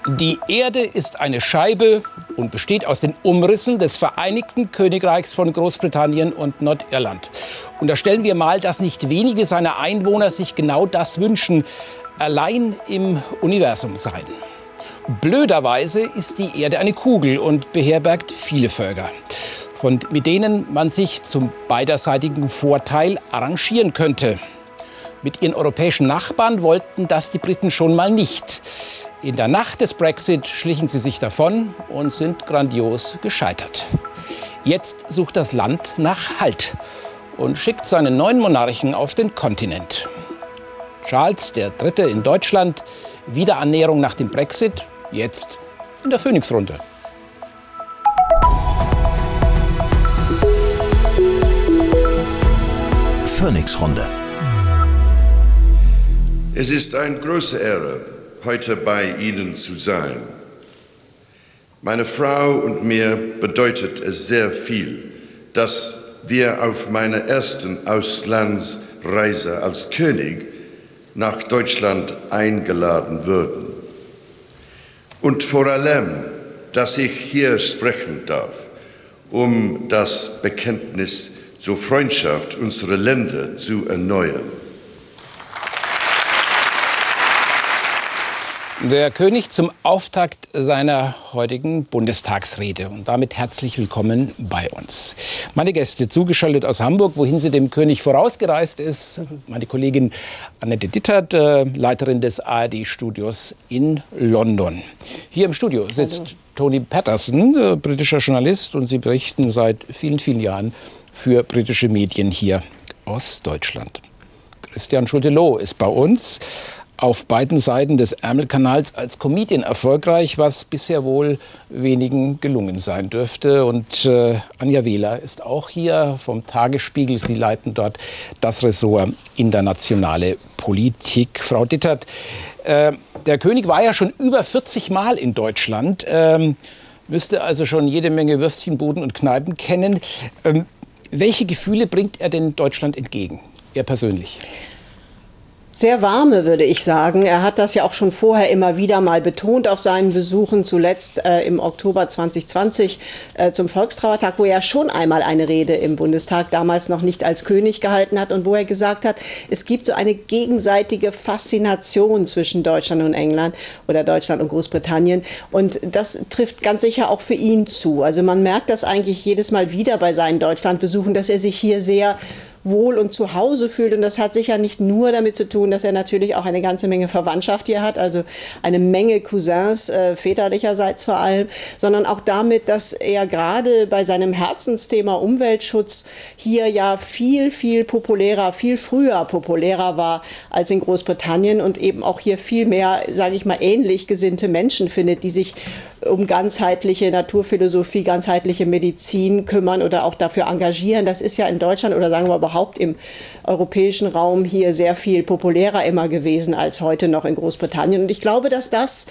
Die Erde ist eine Scheibe und besteht aus den Umrissen des Vereinigten Königreichs von Großbritannien und Nordirland. Unterstellen wir mal, dass nicht wenige seiner Einwohner sich genau das wünschen, allein im Universum sein. Blöderweise ist die Erde eine Kugel und beherbergt viele Völker, mit denen man sich zum beiderseitigen Vorteil arrangieren könnte. Mit ihren europäischen Nachbarn wollten das die Briten schon mal nicht. In der Nacht des Brexit schlichen sie sich davon und sind grandios gescheitert. Jetzt sucht das Land nach Halt und schickt seinen neuen Monarchen auf den Kontinent. Charles III. In Deutschland, Wiederannäherung nach dem Brexit, jetzt in der Phoenix-Runde. Phoenix-Runde. Es ist eine große Ehre, heute bei Ihnen zu sein. Meine Frau und mir bedeutet es sehr viel, dass wir auf meiner ersten Auslandsreise als König nach Deutschland eingeladen wurden. Und vor allem, dass ich hier sprechen darf, um das Bekenntnis zur Freundschaft unserer Länder zu erneuern. Der König zum Auftakt seiner heutigen Bundestagsrede. Und damit herzlich willkommen bei uns. Meine Gäste zugeschaltet aus Hamburg, wohin sie dem König vorausgereist ist. Meine Kollegin Annette Dittert, Leiterin des ARD-Studios in London. Hier im Studio sitzt Tony Patterson, britischer Journalist. Und Sie berichten seit vielen, vielen Jahren für britische Medien hier aus Deutschland. Christian Schulte-Loh ist bei uns. Auf beiden Seiten des Ärmelkanals als Comedian erfolgreich, was bisher wohl wenigen gelungen sein dürfte. Und Anja Wehler ist auch hier vom Tagesspiegel. Sie leiten dort das Ressort internationale Politik. Frau Dittert, der König war ja schon über 40 Mal in Deutschland, müsste also schon jede Menge Würstchenbuden und Kneipen kennen. Welche Gefühle bringt er denn Deutschland entgegen, er persönlich? Sehr warme, würde ich sagen. Er hat das ja auch schon vorher immer wieder mal betont auf seinen Besuchen, zuletzt im Oktober 2020 zum Volkstrauertag, wo er schon einmal eine Rede im Bundestag, damals noch nicht als König, gehalten hat und wo er gesagt hat, es gibt so eine gegenseitige Faszination zwischen Deutschland und England oder Deutschland und Großbritannien. Und das trifft ganz sicher auch für ihn zu. Also man merkt das eigentlich jedes Mal wieder bei seinen Deutschlandbesuchen, dass er sich hier sehr wohl und zu Hause fühlt. Und das hat sicher nicht nur damit zu tun, dass er natürlich auch eine ganze Menge Verwandtschaft hier hat, also eine Menge Cousins, väterlicherseits vor allem, sondern auch damit, dass er gerade bei seinem Herzensthema Umweltschutz hier ja viel, viel populärer, viel früher populärer war als in Großbritannien und eben auch hier viel mehr, sage ich mal, ähnlich gesinnte Menschen findet, die sich um ganzheitliche Naturphilosophie, ganzheitliche Medizin kümmern oder auch dafür engagieren. Das ist ja in Deutschland oder sagen wir überhaupt im europäischen Raum hier sehr viel populärer immer gewesen als heute noch in Großbritannien. Und ich glaube, dass das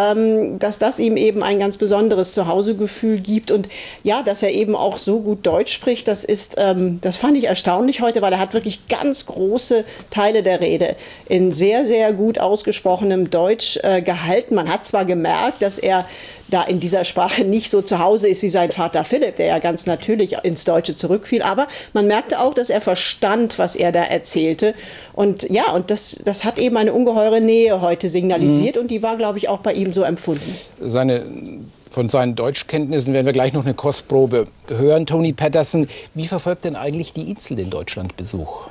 ihm eben ein ganz besonderes Zuhausegefühl gibt und ja, dass er eben auch so gut Deutsch spricht, das fand ich erstaunlich heute, weil er hat wirklich ganz große Teile der Rede in sehr, sehr gut ausgesprochenem Deutsch gehalten. Man hat zwar gemerkt, dass er da in dieser Sprache nicht so zu Hause ist wie sein Vater Philipp, der ja ganz natürlich ins Deutsche zurückfiel. Aber man merkte auch, dass er verstand, was er da erzählte. Und ja, und das hat eben eine ungeheure Nähe heute signalisiert. Und die war, glaube ich, auch bei ihm so empfunden. Von seinen Deutschkenntnissen werden wir gleich noch eine Kostprobe hören. Tony Patterson, wie verfolgt denn eigentlich die IZEL den Deutschlandbesuch?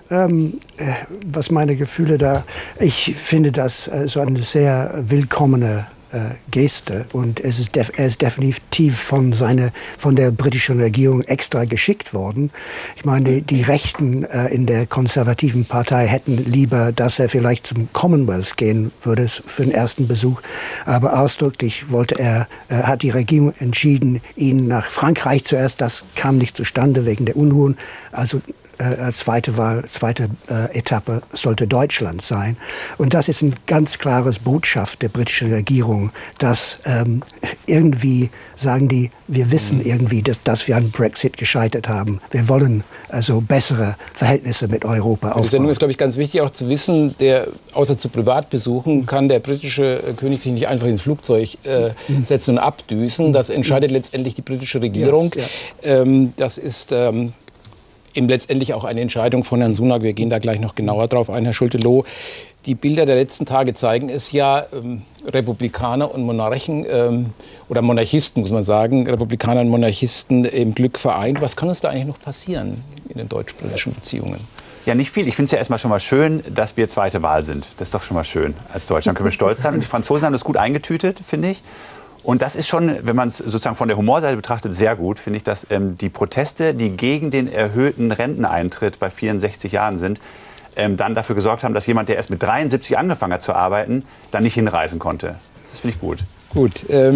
Was meine Gefühle da, ich finde das so eine sehr willkommene Geste und er ist definitiv von der britischen Regierung extra geschickt worden. Ich meine, die Rechten in der konservativen Partei hätten lieber, dass er vielleicht zum Commonwealth gehen würde für den ersten Besuch, aber ausdrücklich hat die Regierung entschieden, ihn nach Frankreich zuerst, das kam nicht zustande wegen der Unruhen, also zweite Etappe sollte Deutschland sein. Und das ist ein ganz klares Botschaft der britischen Regierung, dass irgendwie sagen die, wir wissen irgendwie, dass wir an Brexit gescheitert haben. Wir wollen also bessere Verhältnisse mit Europa aufbauen. Die Sendung ist, glaube ich, ganz wichtig auch zu wissen, außer zu Privatbesuchen kann der britische König sich nicht einfach ins Flugzeug setzen und abdüsen. Das entscheidet letztendlich die britische Regierung. Das ist eben letztendlich auch eine Entscheidung von Herrn Sunak. Wir gehen da gleich noch genauer drauf ein, Herr Schulte-Loh. Die Bilder der letzten Tage zeigen es ja, Republikaner und Monarchen oder Monarchisten, muss man sagen, Republikaner und Monarchisten im Glück vereint. Was kann uns da eigentlich noch passieren in den deutsch-britischen Beziehungen? Ja, nicht viel. Ich finde es ja erstmal schon mal schön, dass wir zweite Wahl sind. Das ist doch schon mal schön. Als Deutschland können wir stolz sein. Und die Franzosen haben das gut eingetütet, finde ich. Und das ist schon, wenn man es sozusagen von der Humorseite betrachtet, sehr gut, finde ich, dass die Proteste, die gegen den erhöhten Renteneintritt bei 64 Jahren sind, dann dafür gesorgt haben, dass jemand, der erst mit 73 angefangen hat zu arbeiten, dann nicht hinreisen konnte. Das finde ich gut. Gut,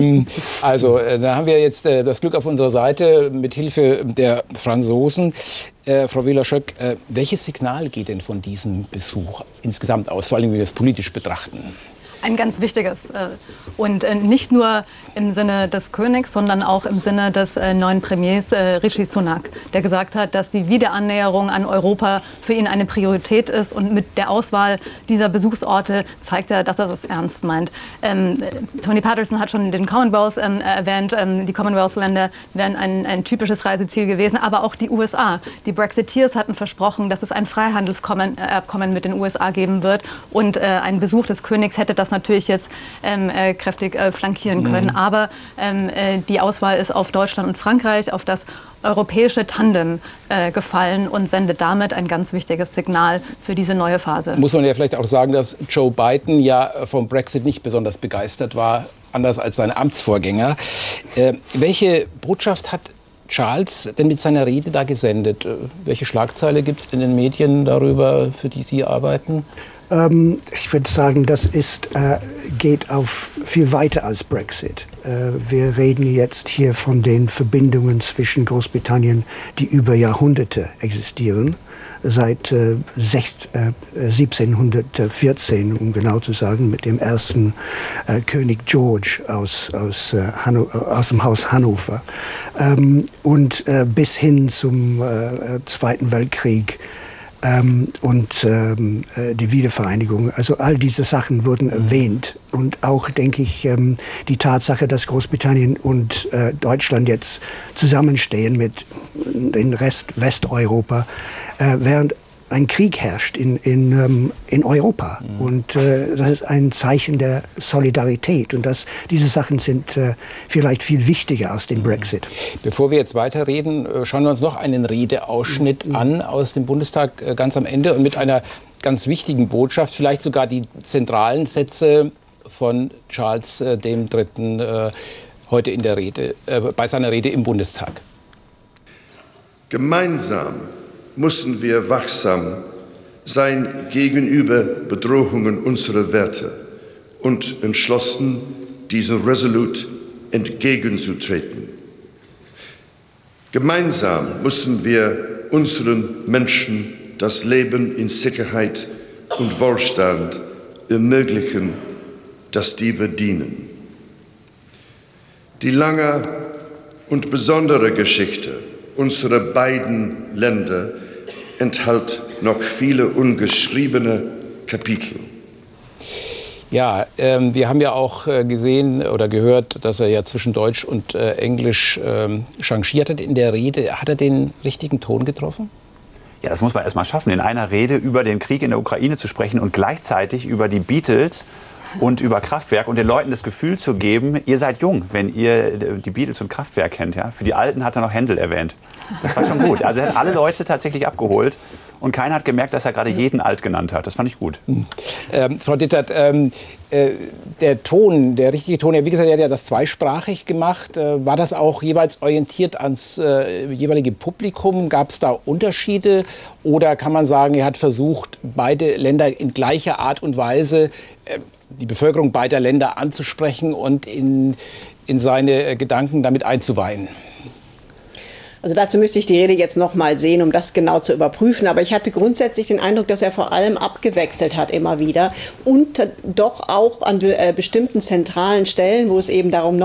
da haben wir jetzt das Glück auf unserer Seite mit Hilfe der Franzosen. Frau Wähler-Schöck, welches Signal geht denn von diesem Besuch insgesamt aus, vor allem wenn wir das politisch betrachten? Ein ganz wichtiges. Und nicht nur im Sinne des Königs, sondern auch im Sinne des neuen Premiers Rishi Sunak, der gesagt hat, dass die Wiederannäherung an Europa für ihn eine Priorität ist. Und mit der Auswahl dieser Besuchsorte zeigt er, dass er es ernst meint. Tony Patterson hat schon den Commonwealth erwähnt. Die Commonwealth-Länder wären ein typisches Reiseziel gewesen, aber auch die USA. Die Brexiteers hatten versprochen, dass es ein Freihandelsabkommen mit den USA geben wird. Und ein Besuch des Königs hätte das natürlich jetzt kräftig flankieren können. Aber die Auswahl ist auf Deutschland und Frankreich, auf das europäische Tandem gefallen und sendet damit ein ganz wichtiges Signal für diese neue Phase. Muss man ja vielleicht auch sagen, dass Joe Biden ja vom Brexit nicht besonders begeistert war, anders als sein Amtsvorgänger. Welche Botschaft hat Charles denn mit seiner Rede da gesendet? Welche Schlagzeile gibt es in den Medien darüber, für die Sie arbeiten? Ich würde sagen, das geht auf viel weiter als Brexit. Wir reden jetzt hier von den Verbindungen zwischen Großbritannien, die über Jahrhunderte existieren. Seit 1714, um genau zu sagen, mit dem ersten König George aus dem Haus Hannover und bis hin zum Zweiten Weltkrieg. Und die Wiedervereinigung. Also all diese Sachen wurden erwähnt. Und auch, denke ich, die Tatsache, dass Großbritannien und Deutschland jetzt zusammenstehen mit dem Rest Westeuropa, während ein Krieg herrscht in Europa. Und das ist ein Zeichen der Solidarität. Und diese Sachen sind vielleicht viel wichtiger als den Brexit. Bevor wir jetzt weiterreden, schauen wir uns noch einen Redeausschnitt an aus dem Bundestag ganz am Ende und mit einer ganz wichtigen Botschaft, vielleicht sogar die zentralen Sätze von Charles III. Heute in der Rede, bei seiner Rede im Bundestag. Gemeinsam müssen wir wachsam sein gegenüber Bedrohungen unserer Werte und entschlossen, diesen resolut entgegenzutreten. Gemeinsam müssen wir unseren Menschen das Leben in Sicherheit und Wohlstand ermöglichen, das die verdienen. Die lange und besondere Geschichte unserer beiden Länder enthält noch viele ungeschriebene Kapitel. Ja, wir haben ja auch gesehen oder gehört, dass er ja zwischen Deutsch und Englisch changiert hat in der Rede. Hat er den richtigen Ton getroffen? Ja, das muss man erst mal schaffen, in einer Rede über den Krieg in der Ukraine zu sprechen und gleichzeitig über die Beatles und über Kraftwerk und den Leuten das Gefühl zu geben, ihr seid jung, wenn ihr die Beatles und Kraftwerk kennt. Ja? Für die Alten hat er noch Händel erwähnt. Das war schon gut. Also er hat alle Leute tatsächlich abgeholt und keiner hat gemerkt, dass er gerade jeden alt genannt hat. Das fand ich gut. Frau Dittert, der Ton, der richtige Ton, wie gesagt, er hat ja das zweisprachig gemacht. War das auch jeweils orientiert ans jeweilige Publikum? Gab es da Unterschiede? Oder kann man sagen, er hat versucht, beide Länder in gleicher Art und Weise die Bevölkerung beider Länder anzusprechen und in seine Gedanken damit einzuweihen? Also dazu müsste ich die Rede jetzt noch mal sehen, um das genau zu überprüfen. Aber ich hatte grundsätzlich den Eindruck, dass er vor allem abgewechselt hat immer wieder und doch auch an bestimmten zentralen Stellen, wo es eben darum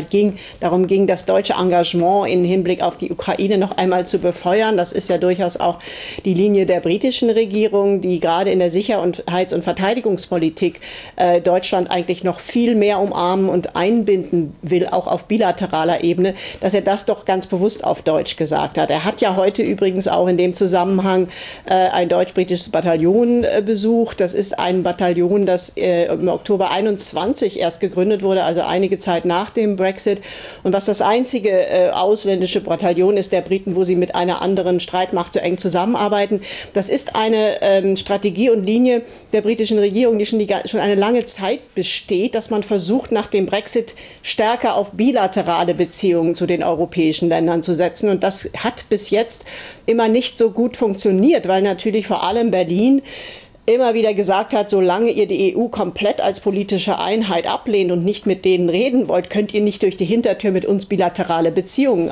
ging, das deutsche Engagement im Hinblick auf die Ukraine noch einmal zu befeuern. Das ist ja durchaus auch die Linie der britischen Regierung, die gerade in der Sicherheits- und Verteidigungspolitik Deutschland eigentlich noch viel mehr umarmen und einbinden will, auch auf bilateraler Ebene, dass er das doch ganz bewusst auf Deutsch gesagt hat. Er hat ja heute übrigens auch in dem Zusammenhang ein deutsch-britisches Bataillon besucht. Das ist ein Bataillon, das im Oktober 21 erst gegründet wurde, also einige Zeit nach dem Brexit. Und was das einzige ausländische Bataillon ist der Briten, wo sie mit einer anderen Streitmacht so eng zusammenarbeiten. Das ist eine Strategie und Linie der britischen Regierung, die schon eine lange Zeit besteht, dass man versucht, nach dem Brexit stärker auf bilaterale Beziehungen zu den europäischen Ländern zu setzen. Und das hat bis jetzt immer nicht so gut funktioniert, weil natürlich vor allem Berlin immer wieder gesagt hat, solange ihr die EU komplett als politische Einheit ablehnt und nicht mit denen reden wollt, könnt ihr nicht durch die Hintertür mit uns bilaterale Beziehungen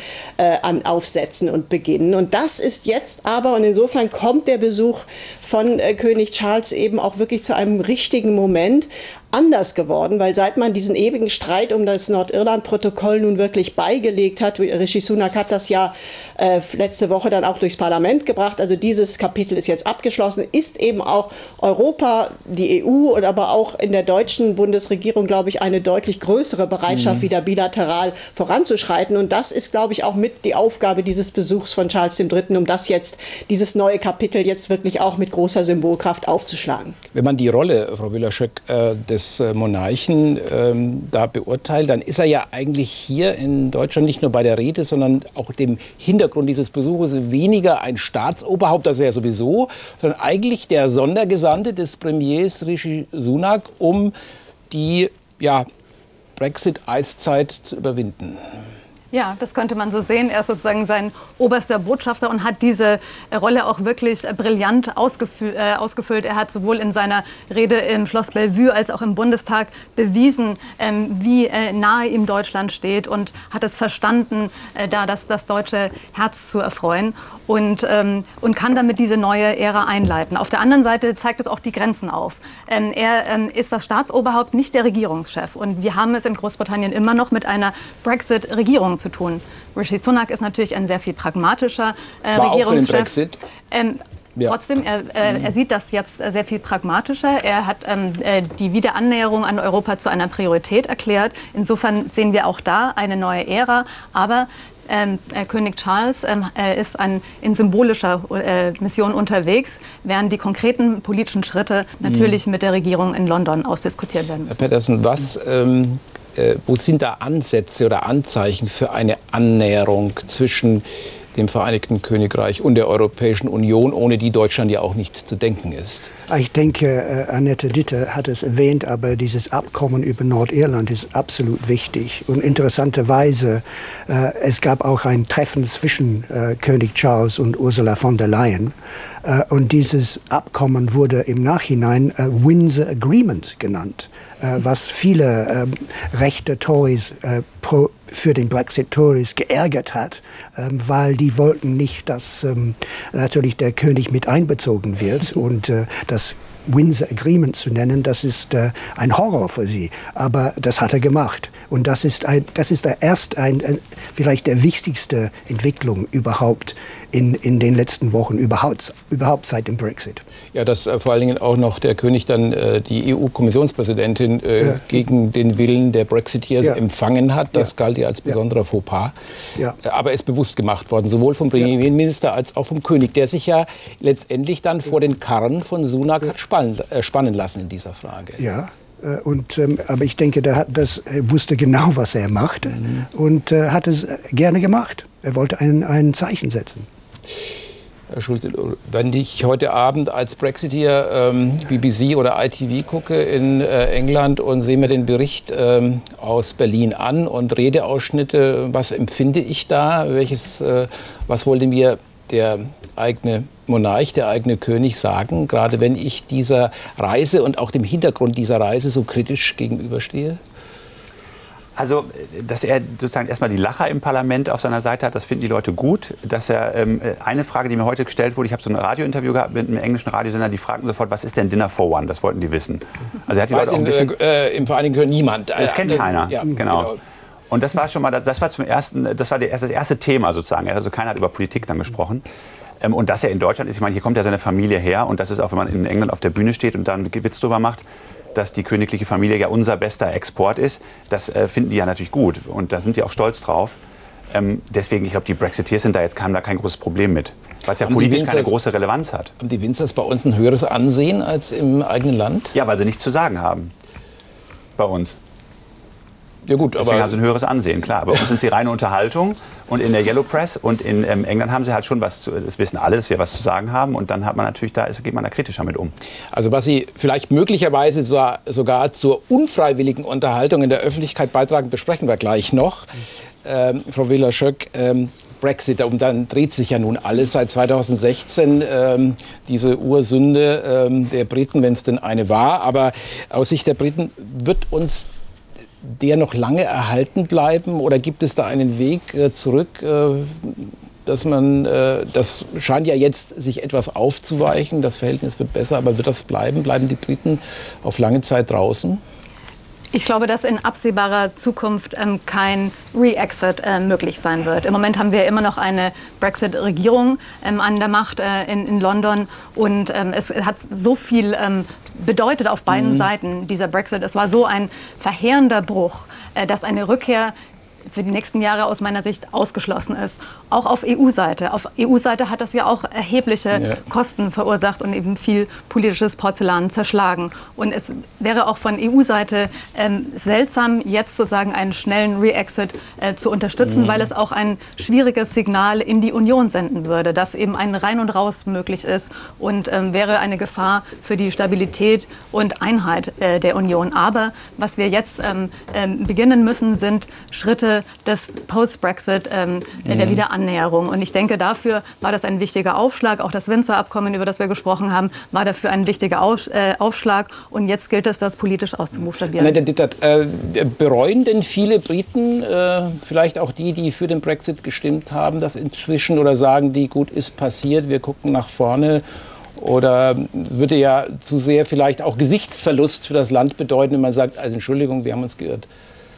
aufsetzen und beginnen. Und das ist jetzt aber, und insofern kommt der Besuch von König Charles eben auch wirklich zu einem richtigen Moment, anders geworden, weil seit man diesen ewigen Streit um das Nordirland-Protokoll nun wirklich beigelegt hat, Rishi Sunak hat das ja letzte Woche dann auch durchs Parlament gebracht, also dieses Kapitel ist jetzt abgeschlossen, ist eben auch Europa, die EU und aber auch in der deutschen Bundesregierung, glaube ich, eine deutlich größere Bereitschaft, wieder bilateral voranzuschreiten. Und das ist, glaube ich, auch mit die Aufgabe dieses Besuchs von Charles III., um dieses neue Kapitel jetzt wirklich auch mit großer Symbolkraft aufzuschlagen. Wenn man die Rolle, Frau Wylerschöck, des Monarchen da beurteilt, dann ist er ja eigentlich hier in Deutschland nicht nur bei der Rede, sondern auch dem Hintergrund dieses Besuches weniger ein Staatsoberhaupt, das ist er sowieso, sondern eigentlich der Sondergesandte des Premiers Rishi Sunak, um die Brexit-Eiszeit zu überwinden. Ja, das könnte man so sehen. Er ist sozusagen sein oberster Botschafter und hat diese Rolle auch wirklich brillant ausgefüllt. Er hat sowohl in seiner Rede im Schloss Bellevue als auch im Bundestag bewiesen, wie nahe ihm Deutschland steht und hat es verstanden, da das deutsche Herz zu erfreuen. Und kann damit diese neue Ära einleiten. Auf der anderen Seite zeigt es auch die Grenzen auf. Er ist das Staatsoberhaupt, nicht der Regierungschef. Und wir haben es in Großbritannien immer noch mit einer Brexit-Regierung zu tun. Rishi Sunak ist natürlich ein sehr viel pragmatischer War Regierungschef. auch für den Brexit. Ja. Trotzdem, er sieht das jetzt sehr viel pragmatischer. Er hat die Wiederannäherung an Europa zu einer Priorität erklärt. Insofern sehen wir auch da eine neue Ära. Aber König Charles ist in symbolischer Mission unterwegs, während die konkreten politischen Schritte natürlich mit der Regierung in London ausdiskutiert werden müssen. Herr Petersen, wo sind da Ansätze oder Anzeichen für eine Annäherung zwischen dem Vereinigten Königreich und der Europäischen Union, ohne die Deutschland ja auch nicht zu denken ist? Ich denke, Annette Ditter hat es erwähnt, aber dieses Abkommen über Nordirland ist absolut wichtig. Und interessanterweise, es gab auch ein Treffen zwischen König Charles und Ursula von der Leyen. Und dieses Abkommen wurde im Nachhinein Windsor Agreement genannt, was viele rechte Tories für den Brexit-Tories geärgert hat, weil die wollten nicht, dass natürlich der König mit einbezogen wird. Und das Windsor Agreement zu nennen, das ist ein Horror für sie. Aber das hat er gemacht. Und das ist vielleicht der wichtigste Entwicklung überhaupt in den letzten Wochen, überhaupt seit dem Brexit. Ja, dass vor allen Dingen auch noch der König dann die EU-Kommissionspräsidentin gegen den Willen der Brexiteers empfangen hat, das galt ja als besonderer Fauxpas. Ja. Aber ist bewusst gemacht worden, sowohl vom Premierminister als auch vom König, der sich ja letztendlich dann vor den Karren von Sunak hat spannen lassen in dieser Frage. Ja. Aber ich denke, er wusste genau, was er machte und hat es gerne gemacht. Er wollte ein Zeichen setzen. Herr Schulte, wenn ich heute Abend als Brexiteer BBC oder ITV gucke in England und sehe mir den Bericht aus Berlin an und Redeausschnitte, was empfinde ich da? Was wollte mir der eigene Monarch, der eigene König sagen, gerade wenn ich dieser Reise und auch dem Hintergrund dieser Reise so kritisch gegenüberstehe? Also, dass er sozusagen erstmal die Lacher im Parlament auf seiner Seite hat, das finden die Leute gut. Dass er, eine Frage, die mir heute gestellt wurde, ich habe so ein Radiointerview gehabt mit einem englischen Radiosender, die fragten sofort, was ist denn Dinner for One? Das wollten die wissen. Also er hat die Leute auch ein bisschen... Im Vereinigten Königreich niemand. Das kennt keiner, ja, genau. Und das war schon mal, das war das erste Thema sozusagen. Also keiner hat über Politik dann gesprochen. Und dass er in Deutschland ist, ich meine, hier kommt ja seine Familie her und das ist auch, wenn man in England auf der Bühne steht und da einen Witz drüber macht, dass die königliche Familie ja unser bester Export ist, das finden die ja natürlich gut und da sind die auch stolz drauf. Deswegen, ich glaube, die Brexiteers haben da kein großes Problem mit, weil es ja politisch keine große Relevanz hat. Haben die Windsors bei uns ein höheres Ansehen als im eigenen Land? Ja, weil sie nichts zu sagen haben bei uns. Ja gut, deswegen haben sie ein höheres Ansehen, klar. Bei uns sind sie reine Unterhaltung und in der Yellow Press und in England haben sie halt schon das wissen alle, dass wir was zu sagen haben und dann hat man natürlich, geht man da kritischer mit um. Also was Sie vielleicht möglicherweise sogar zur unfreiwilligen Unterhaltung in der Öffentlichkeit beitragen, besprechen wir gleich noch. Frau Wähler-Schöck, Brexit, und dann dreht sich ja nun alles seit 2016, diese Ursünde der Briten, wenn es denn eine war. Aber aus Sicht der Briten wird uns der noch lange erhalten bleiben oder gibt es da einen Weg zurück, dass man, das scheint ja jetzt sich etwas aufzuweichen, das Verhältnis wird besser, aber wird das bleiben? Bleiben die Briten auf lange Zeit draußen? Ich glaube, dass in absehbarer Zukunft kein Re-Exit möglich sein wird. Im Moment haben wir immer noch eine Brexit-Regierung an der Macht in London und es hat so viel bedeutet auf beiden Seiten, dieser Brexit. Es war so ein verheerender Bruch, dass eine Rückkehr für die nächsten Jahre aus meiner Sicht ausgeschlossen ist. Auch auf EU-Seite. Auf EU-Seite hat das ja auch erhebliche Kosten verursacht und eben viel politisches Porzellan zerschlagen. Und es wäre auch von EU-Seite seltsam, jetzt sozusagen einen schnellen Re-Exit zu unterstützen, weil es auch ein schwieriges Signal in die Union senden würde, dass eben ein Rein und Raus möglich ist und wäre eine Gefahr für die Stabilität und Einheit der Union. Aber was wir jetzt beginnen müssen, sind Schritte des Post-Brexit, der Wiederannäherung. Und ich denke, dafür war das ein wichtiger Aufschlag. Auch das Windsor-Abkommen, über das wir gesprochen haben, war dafür ein wichtiger Aufschlag. Und jetzt gilt es, das politisch auszubuchstabieren. Annette Dittert, bereuen denn viele Briten, vielleicht auch die für den Brexit gestimmt haben, das inzwischen oder sagen die, gut, ist passiert, wir gucken nach vorne? Oder würde ja zu sehr vielleicht auch Gesichtsverlust für das Land bedeuten, wenn man sagt, also Entschuldigung, wir haben uns geirrt?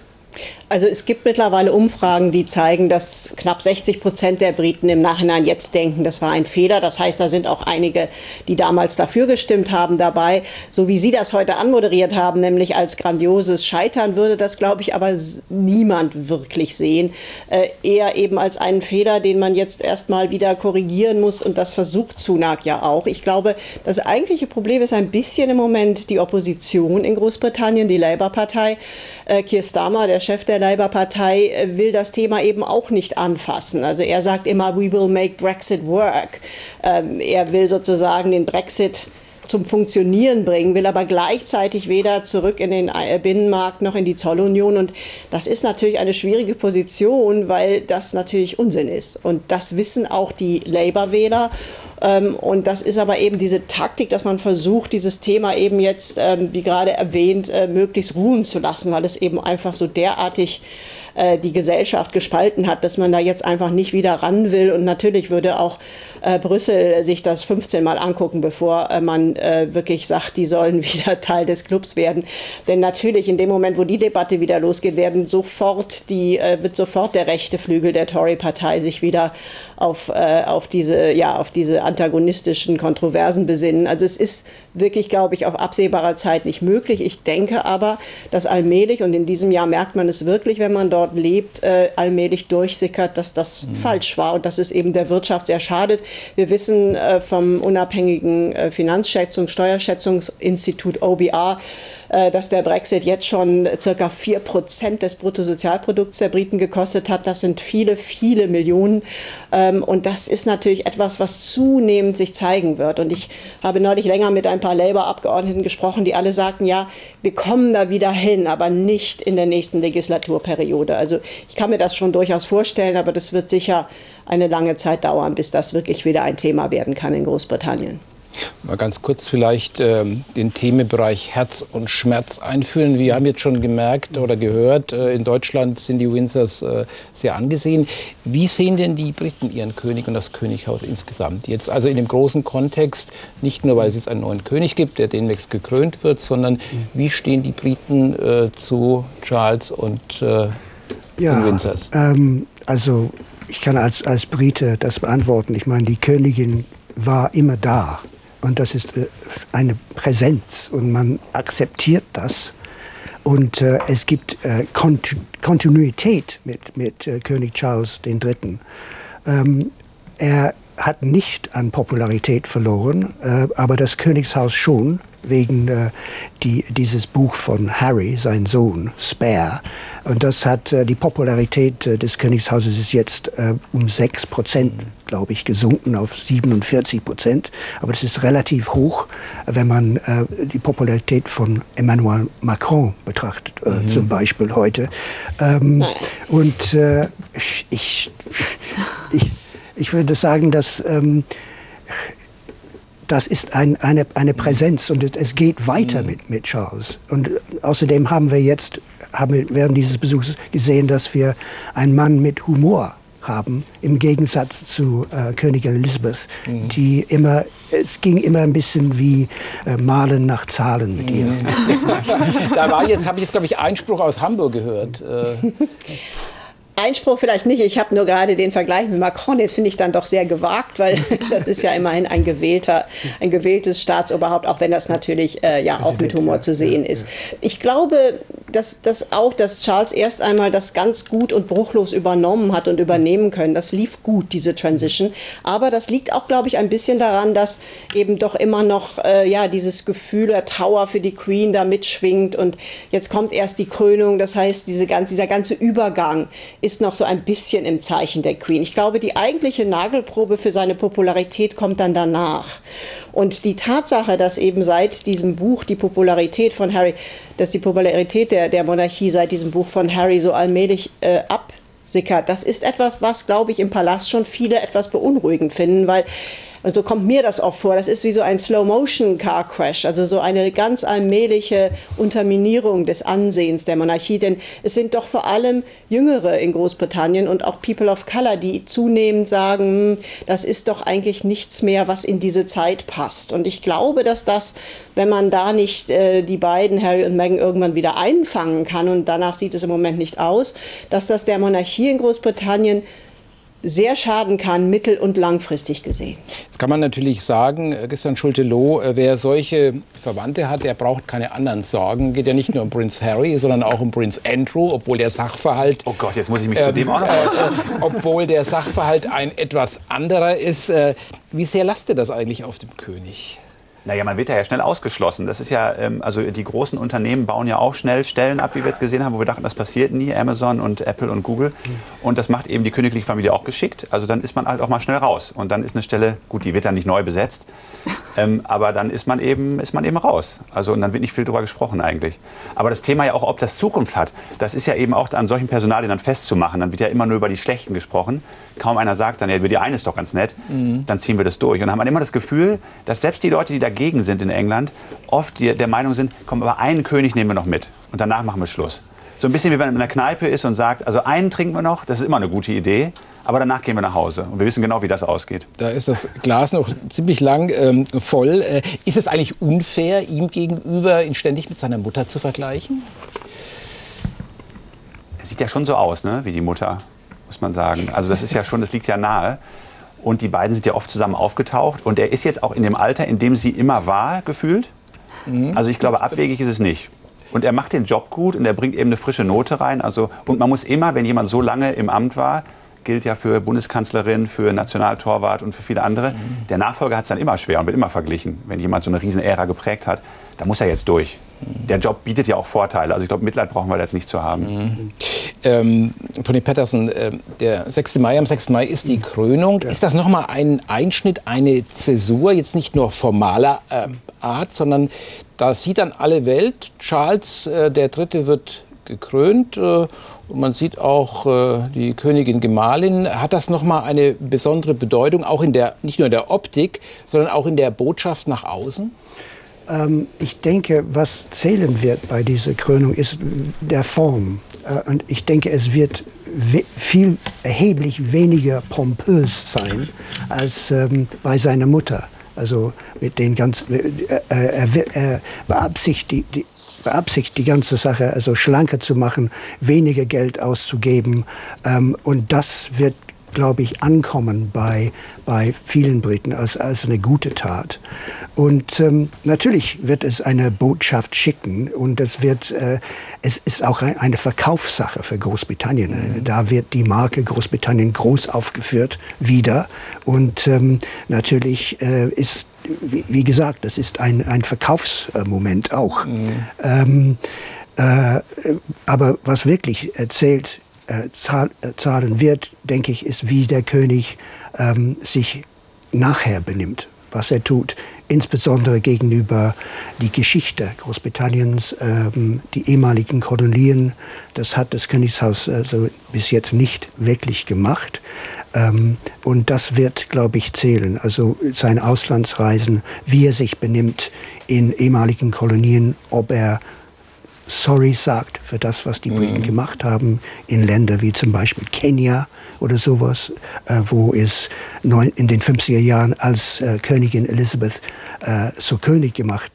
Also es gibt mittlerweile Umfragen, die zeigen, dass knapp 60% der Briten im Nachhinein jetzt denken, das war ein Fehler. Das heißt, da sind auch einige, die damals dafür gestimmt haben, dabei. So wie Sie das heute anmoderiert haben, nämlich als grandioses Scheitern, würde das, glaube ich, aber niemand wirklich sehen. Eher eben als einen Fehler, den man jetzt erstmal wieder korrigieren muss. Und das versucht Sunak ja auch. Ich glaube, das eigentliche Problem ist ein bisschen im Moment die Opposition in Großbritannien, die Labour-Partei. Keir Starmer, der Chef der Labour-Partei, will das Thema eben auch nicht anfassen. Also er sagt immer, we will make Brexit work. Er will sozusagen den Brexit zum Funktionieren bringen, will aber gleichzeitig weder zurück in den Binnenmarkt noch in die Zollunion. Und das ist natürlich eine schwierige Position, weil das natürlich Unsinn ist. Und das wissen auch die Labour-Wähler. Und das ist aber eben diese Taktik, dass man versucht, dieses Thema eben jetzt, wie gerade erwähnt, möglichst ruhen zu lassen, weil es eben einfach so derartig die Gesellschaft gespalten hat, dass man da jetzt einfach nicht wieder ran will. Und natürlich würde auch Brüssel sich das 15 Mal angucken, bevor man wirklich sagt, die sollen wieder Teil des Clubs werden. Denn natürlich in dem Moment, wo die Debatte wieder losgeht, wird sofort der rechte Flügel der Tory-Partei sich wieder auf diese antagonistischen Kontroversen besinnen. Also es ist wirklich, glaube ich, auf absehbarer Zeit nicht möglich. Ich denke aber, dass allmählich, und in diesem Jahr merkt man es wirklich, wenn man dort lebt, allmählich durchsickert, dass das falsch war und dass es eben der Wirtschaft sehr schadet. Wir wissen vom unabhängigen Steuerschätzungsinstitut OBR, dass der Brexit jetzt schon ca. 4% des Bruttosozialprodukts der Briten gekostet hat. Das sind viele, viele Millionen. Und das ist natürlich etwas, was zunehmend sich zeigen wird. Und ich habe neulich länger mit ein paar Labour-Abgeordneten gesprochen, die alle sagten, ja, wir kommen da wieder hin, aber nicht in der nächsten Legislaturperiode. Also ich kann mir das schon durchaus vorstellen, aber das wird sicher eine lange Zeit dauern, bis das wirklich wieder ein Thema werden kann in Großbritannien. Mal ganz kurz vielleicht den Themenbereich Herz und Schmerz einführen. Wir haben jetzt schon gemerkt oder gehört, in Deutschland sind die Windsors sehr angesehen. Wie sehen denn die Briten ihren König und das Könighaus insgesamt? Jetzt also in dem großen Kontext, nicht nur, weil es jetzt einen neuen König gibt, der demnächst gekrönt wird, sondern wie stehen die Briten zu Charles und den Windsors? Also ich kann als Brite das beantworten. Ich meine, die Königin war immer da. Und das ist eine Präsenz und man akzeptiert das. Und es gibt Kontinuität mit König Charles III. Er hat nicht an Popularität verloren, aber das Königshaus schon, wegen dieses Buch von Harry, sein Sohn, Spare. Und das hat die Popularität des Königshauses ist jetzt um 6%, glaube ich, gesunken auf 47%. Aber das ist relativ hoch, wenn man die Popularität von Emmanuel Macron betrachtet, zum Beispiel heute. Und ich würde sagen, dass das ist eine Präsenz und es geht weiter mit Charles. Und außerdem haben wir während dieses Besuchs gesehen, dass wir einen Mann mit Humor haben, im Gegensatz zu Königin Elizabeth, es ging immer ein bisschen wie Malen nach Zahlen mit ihr. Habe ich jetzt, glaube ich, Einspruch aus Hamburg gehört. Einspruch vielleicht nicht. Ich habe nur gerade den Vergleich mit Macron, den finde ich dann doch sehr gewagt, weil das ist ja immerhin ein gewähltes Staatsoberhaupt, auch wenn das natürlich auch mit Humor zu sehen ist. Ich glaube, dass Charles erst einmal das ganz gut und bruchlos übernommen hat und übernehmen können. Das lief gut, diese Transition. Aber das liegt auch, glaube ich, ein bisschen daran, dass eben doch immer noch dieses Gefühl der Trauer für die Queen da mitschwingt. Und jetzt kommt erst die Krönung. Das heißt, dieser ganze Übergang ist noch so ein bisschen im Zeichen der Queen. Ich glaube, die eigentliche Nagelprobe für seine Popularität kommt dann danach. Und die Tatsache, dass eben seit diesem Buch die Popularität von Harry, dass die Popularität der Monarchie seit diesem Buch von Harry so allmählich absickert, das ist etwas, was, glaube ich, im Palast schon viele etwas beunruhigend finden, weil und so kommt mir das auch vor. Das ist wie so ein Slow-Motion-Car-Crash, also so eine ganz allmähliche Unterminierung des Ansehens der Monarchie. Denn es sind doch vor allem Jüngere in Großbritannien und auch People of Color, die zunehmend sagen, das ist doch eigentlich nichts mehr, was in diese Zeit passt. Und ich glaube, dass das, wenn man da nicht die beiden, Harry und Meghan, irgendwann wieder einfangen kann, und danach sieht es im Moment nicht aus, dass das der Monarchie in Großbritannien sehr schaden kann, mittel- und langfristig gesehen. Jetzt kann man natürlich sagen, Christian Schulte-Loh, wer solche Verwandte hat, der braucht keine anderen Sorgen. Geht ja nicht nur um Prinz Harry, sondern auch um Prinz Andrew, obwohl der Sachverhalt... Oh Gott, jetzt muss ich mich zu dem auch noch äußern. Obwohl der Sachverhalt ein etwas anderer ist. Wie sehr lastet das eigentlich auf dem König? Naja, man wird ja schnell ausgeschlossen. Das ist ja, also die großen Unternehmen bauen ja auch schnell Stellen ab, wie wir jetzt gesehen haben, wo wir dachten, das passiert nie, Amazon und Apple und Google. Und das macht eben die königliche Familie auch geschickt. Also dann ist man halt auch mal schnell raus. Und dann ist eine Stelle, gut, die wird dann nicht neu besetzt, aber dann ist man eben raus. Also und dann wird nicht viel drüber gesprochen eigentlich. Aber das Thema ja auch, ob das Zukunft hat, das ist ja eben auch an solchen Personalien dann festzumachen. Dann wird ja immer nur über die Schlechten gesprochen. Kaum einer sagt dann, ja, über die eine ist doch ganz nett, dann ziehen wir das durch. Und dann hat man immer das Gefühl, dass selbst die Leute, die dagegen sind in England, oft der Meinung sind, komm, aber einen König nehmen wir noch mit und danach machen wir Schluss. So ein bisschen wie wenn man in einer Kneipe ist und sagt, also einen trinken wir noch, das ist immer eine gute Idee, aber danach gehen wir nach Hause. Und wir wissen genau, wie das ausgeht. Da ist das Glas noch ziemlich lang voll. Ist es eigentlich unfair, ihm gegenüber ihn ständig mit seiner Mutter zu vergleichen? Er sieht ja schon so aus, ne, wie die Mutter, muss man sagen. Also das ist ja schon, das liegt ja nahe. Und die beiden sind ja oft zusammen aufgetaucht. Und er ist jetzt auch in dem Alter, in dem sie immer war, gefühlt. Also ich glaube, abwegig ist es nicht. Und er macht den Job gut und er bringt eben eine frische Note rein. Also, und man muss immer, wenn jemand so lange im Amt war, gilt ja für Bundeskanzlerin, für Nationaltorwart und für viele andere, der Nachfolger hat es dann immer schwer und wird immer verglichen. Wenn jemand so eine riesen Ära geprägt hat, da muss er jetzt durch. Der Job bietet ja auch Vorteile. Also ich glaube, Mitleid brauchen wir da jetzt nicht zu haben. Tony Patterson, der 6. Mai, am 6. Mai ist die Krönung. Ist das nochmal ein Einschnitt, eine Zäsur, jetzt nicht nur formaler Art, sondern da sieht dann alle Welt, Charles der Dritte wird gekrönt. Und man sieht auch die Königin Gemahlin. Hat das nochmal eine besondere Bedeutung, auch nicht nur in der Optik, sondern auch in der Botschaft nach außen? Ich denke, was zählen wird bei dieser Krönung, ist der Form. Und ich denke, es wird erheblich weniger pompös sein als bei seiner Mutter. Also mit den er beabsichtigt die ganze Sache also schlanker zu machen, weniger Geld auszugeben. Und das wird, glaube ich, ankommen bei vielen Briten als eine gute Tat. Und natürlich wird es eine Botschaft schicken und es ist auch eine Verkaufssache für Großbritannien. Da wird die Marke Großbritannien groß aufgeführt wieder und natürlich ist, wie gesagt, das ist ein Verkaufsmoment auch. Aber was wirklich zahlen wird, denke ich, ist, wie der König sich nachher benimmt, was er tut, insbesondere gegenüber die Geschichte Großbritanniens, die ehemaligen Kolonien. Das hat das Königshaus bis jetzt nicht wirklich gemacht. Und das wird, glaube ich, zählen. Also seine Auslandsreisen, wie er sich benimmt in ehemaligen Kolonien, ob er sorry sagt für das, was die Briten gemacht haben, in Ländern wie zum Beispiel Kenia oder sowas, wo es in den 50er Jahren, als Königin Elizabeth Königin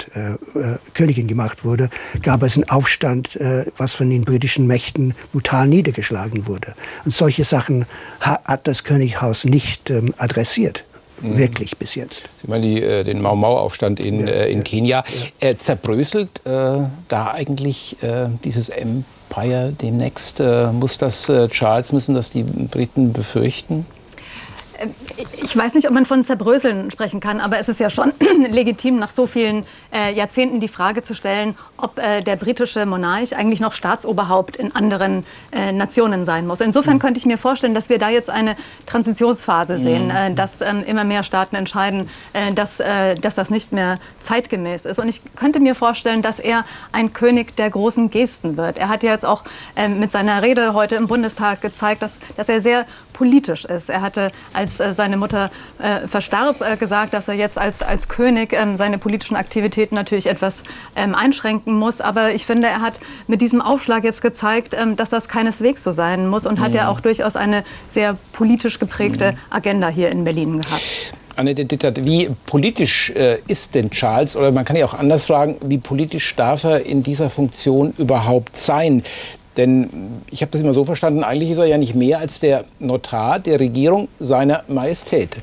gemacht wurde, gab es einen Aufstand, was von den britischen Mächten brutal niedergeschlagen wurde. Und solche Sachen hat das Könighaus nicht adressiert. Wirklich bis jetzt. Sie meinen den Mau-Mau-Aufstand in Kenia. Zerbröselt da eigentlich dieses Empire demnächst? Müssen das die Briten befürchten? Ich weiß nicht, ob man von Zerbröseln sprechen kann, aber es ist ja schon legitim, nach so vielen Jahrzehnten die Frage zu stellen, ob der britische Monarch eigentlich noch Staatsoberhaupt in anderen Nationen sein muss. Insofern könnte ich mir vorstellen, dass wir da jetzt eine Transitionsphase sehen, dass immer mehr Staaten entscheiden, dass das nicht mehr zeitgemäß ist. Und ich könnte mir vorstellen, dass er ein König der großen Gesten wird. Er hat ja jetzt auch mit seiner Rede heute im Bundestag gezeigt, dass er sehr politisch ist. Er hatte, als seine Mutter verstarb, gesagt, dass er jetzt als König seine politischen Aktivitäten natürlich etwas einschränken muss. Aber ich finde, er hat mit diesem Aufschlag jetzt gezeigt, dass das keineswegs so sein muss und hat ja auch durchaus eine sehr politisch geprägte Agenda hier in Berlin gehabt. Annette Dittert, wie politisch ist denn Charles? Oder man kann ja auch anders fragen, wie politisch darf er in dieser Funktion überhaupt sein? Denn ich habe das immer so verstanden, eigentlich ist er ja nicht mehr als der Notar der Regierung seiner Majestät.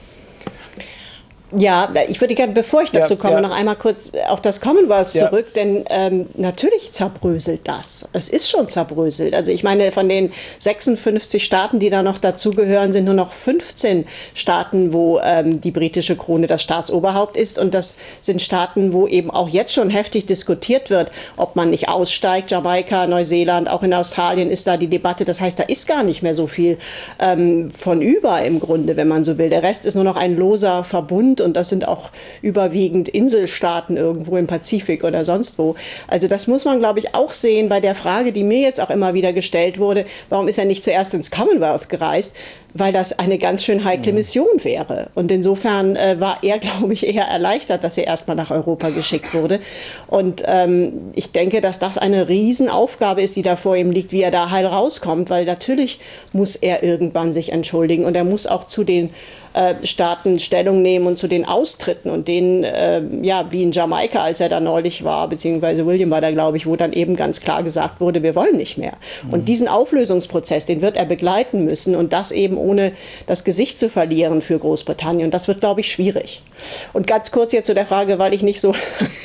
Ja, ich würde gerne, bevor ich dazu komme, noch einmal kurz auf das Commonwealth zurück, denn natürlich zerbröselt das. Es ist schon zerbröselt. Also ich meine, von den 56 Staaten, die da noch dazugehören, sind nur noch 15 Staaten, wo die britische Krone das Staatsoberhaupt ist. Und das sind Staaten, wo eben auch jetzt schon heftig diskutiert wird, ob man nicht aussteigt. Jamaika, Neuseeland, auch in Australien ist da die Debatte. Das heißt, da ist gar nicht mehr so viel von über im Grunde, wenn man so will. Der Rest ist nur noch ein loser Verbund. Und das sind auch überwiegend Inselstaaten irgendwo im Pazifik oder sonst wo. Also das muss man, glaube ich, auch sehen bei der Frage, die mir jetzt auch immer wieder gestellt wurde, warum ist er nicht zuerst ins Commonwealth gereist? Weil das eine ganz schön heikle Mission wäre. Und insofern war er, glaube ich, eher erleichtert, dass er erstmal nach Europa geschickt wurde. Und ich denke, dass das eine Riesenaufgabe ist, die da vor ihm liegt, wie er da heil rauskommt. Weil natürlich muss er irgendwann sich entschuldigen. Und er muss auch zu den Staaten Stellung nehmen und zu den Austritten und denen, wie in Jamaika, als er da neulich war, beziehungsweise William war da, glaube ich, wo dann eben ganz klar gesagt wurde, wir wollen nicht mehr. Und diesen Auflösungsprozess, den wird er begleiten müssen und das eben ohne das Gesicht zu verlieren für Großbritannien. Und das wird, glaube ich, schwierig. Und ganz kurz jetzt zu der Frage, weil ich nicht so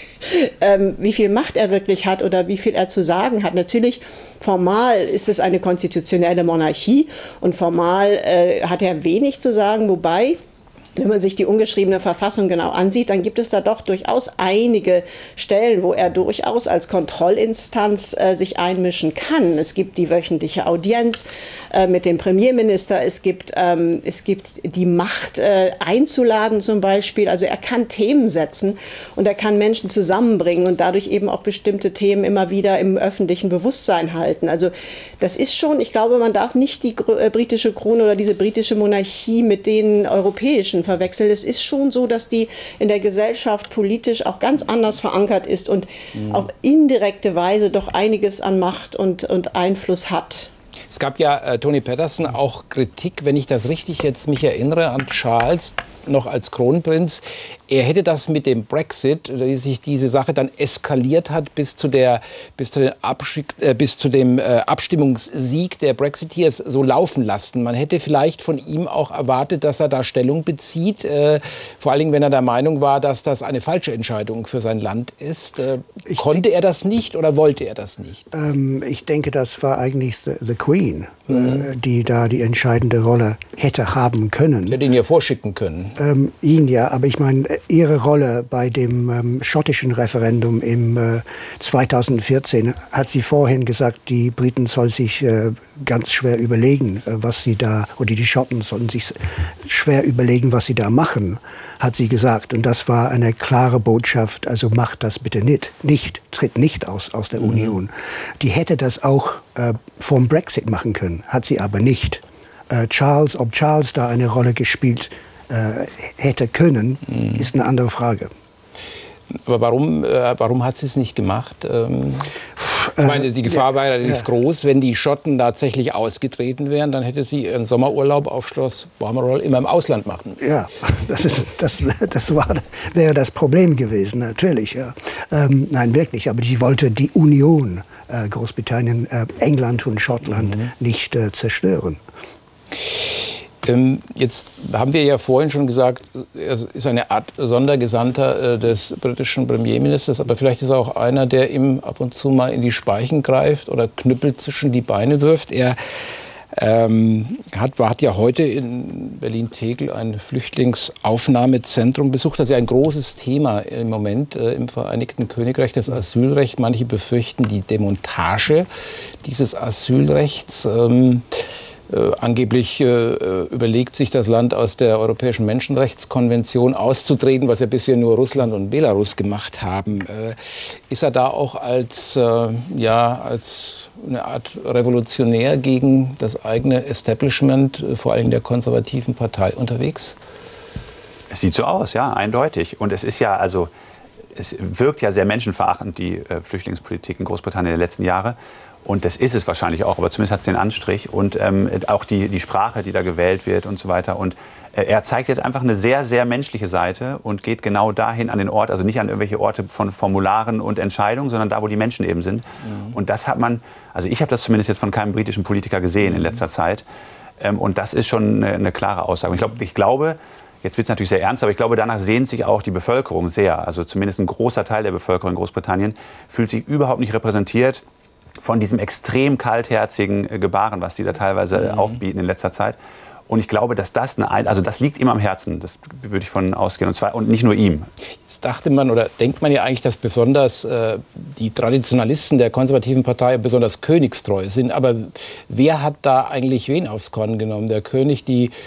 wie viel Macht er wirklich hat oder wie viel er zu sagen hat. Natürlich, formal ist es eine konstitutionelle Monarchie und formal hat er wenig zu sagen, wobei Wenn man sich die ungeschriebene Verfassung genau ansieht, dann gibt es da doch durchaus einige Stellen, wo er durchaus als Kontrollinstanz sich einmischen kann. Es gibt die wöchentliche Audienz mit dem Premierminister. Es gibt die Macht einzuladen zum Beispiel. Also er kann Themen setzen und er kann Menschen zusammenbringen und dadurch eben auch bestimmte Themen immer wieder im öffentlichen Bewusstsein halten. Also das ist schon, ich glaube, man darf nicht die britische Krone oder diese britische Monarchie mit den europäischen verwechseln. Es ist schon so, dass die in der Gesellschaft politisch auch ganz anders verankert ist und auf indirekte Weise doch einiges an Macht und Einfluss hat. Es gab ja, Tony Patterson, auch Kritik, wenn ich das richtig jetzt mich erinnere, an Charles noch als Kronprinz. Er hätte das mit dem Brexit, wie sich diese Sache dann eskaliert hat bis zu dem Abstimmungssieg der Brexiteers, so laufen lassen. Man hätte vielleicht von ihm auch erwartet, dass er da Stellung bezieht, vor allen Dingen, wenn er der Meinung war, dass das eine falsche Entscheidung für sein Land ist. Konnte er das nicht oder wollte er das nicht? Ich denke, das war eigentlich the Queen, die da die entscheidende Rolle hätte haben können. Hätte ihn ja vorschicken können. Ihn ja, aber ich meine, ihre Rolle bei dem schottischen Referendum im 2014 hat sie vorhin gesagt, die Briten sollen sich ganz schwer überlegen, was sie da, oder die Schotten sollen sich schwer überlegen, was sie da machen, hat sie gesagt. Und das war eine klare Botschaft, also macht das bitte nicht, tritt nicht aus der Union. Die hätte das auch vom Brexit machen können, hat sie aber nicht. Ob Charles da eine Rolle gespielt hätte können, ist eine andere Frage. Aber warum hat sie es nicht gemacht? Ich meine, die Gefahr war relativ groß. Wenn die Schotten tatsächlich ausgetreten wären, dann hätte sie ihren Sommerurlaub auf Schloss Balmoral immer im Ausland machen. Ja, wäre das Problem gewesen, natürlich. Ja. Nein, wirklich. Aber sie wollte die Union, Großbritannien, England und Schottland nicht zerstören. Jetzt haben wir ja vorhin schon gesagt, er ist eine Art Sondergesandter des britischen Premierministers, aber vielleicht ist er auch einer, der ihm ab und zu mal in die Speichen greift oder Knüppel zwischen die Beine wirft. Er hat ja heute in Berlin-Tegel ein Flüchtlingsaufnahmezentrum besucht. Das ist ja ein großes Thema im Moment im Vereinigten Königreich, das Asylrecht. Manche befürchten die Demontage dieses Asylrechts. Angeblich überlegt sich das Land, aus der Europäischen Menschenrechtskonvention auszutreten, was ja bisher nur Russland und Belarus gemacht haben. Ist er da auch als eine Art Revolutionär gegen das eigene Establishment, vor allem der konservativen Partei, unterwegs? Es sieht so aus, ja, eindeutig. Und es ist ja, also, es wirkt ja sehr menschenverachtend, die Flüchtlingspolitik in Großbritannien der letzten Jahre. Und das ist es wahrscheinlich auch, aber zumindest hat es den Anstrich. Und auch die Sprache, die da gewählt wird und so weiter. Und er zeigt jetzt einfach eine sehr, sehr menschliche Seite und geht genau dahin an den Ort, also nicht an irgendwelche Orte von Formularen und Entscheidungen, sondern da, wo die Menschen eben sind. Und das hat man, also ich habe das zumindest jetzt von keinem britischen Politiker gesehen in letzter Zeit. Und das ist schon eine klare Aussage. Und ich glaube, jetzt wird es natürlich sehr ernst, aber ich glaube, danach sehnt sich auch die Bevölkerung sehr. Also zumindest ein großer Teil der Bevölkerung in Großbritannien fühlt sich überhaupt nicht repräsentiert von diesem extrem kaltherzigen Gebaren, was die da teilweise aufbieten in letzter Zeit. Und ich glaube, dass das das liegt ihm am Herzen. Das würde ich von ausgehen. Und nicht nur ihm. Jetzt dachte man oder denkt man ja eigentlich, dass besonders die Traditionalisten der konservativen Partei besonders königstreu sind. Aber wer hat da eigentlich wen aufs Korn genommen? Der König,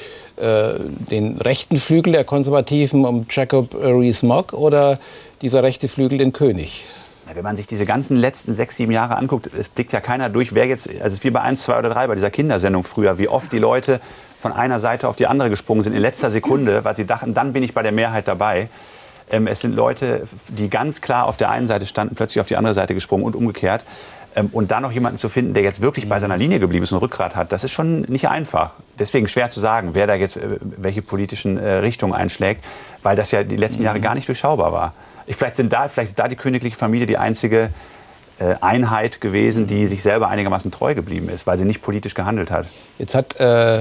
den rechten Flügel der Konservativen um Jacob Rees-Mogg oder dieser rechte Flügel den König? Wenn man sich diese ganzen letzten 6, 7 Jahre anguckt, es blickt ja keiner durch, wer jetzt, also es ist wie bei 1, 2 oder 3 bei dieser Kindersendung früher, wie oft die Leute von einer Seite auf die andere gesprungen sind in letzter Sekunde, weil sie dachten, dann bin ich bei der Mehrheit dabei. Es sind Leute, die ganz klar auf der einen Seite standen, plötzlich auf die andere Seite gesprungen und umgekehrt. Und da noch jemanden zu finden, der jetzt wirklich bei seiner Linie geblieben ist und Rückgrat hat, das ist schon nicht einfach. Deswegen schwer zu sagen, wer da jetzt welche politischen Richtungen einschlägt, weil das ja die letzten Jahre gar nicht durchschaubar war. Vielleicht ist da die königliche Familie die einzige Einheit gewesen, die sich selber einigermaßen treu geblieben ist, weil sie nicht politisch gehandelt hat. Jetzt hat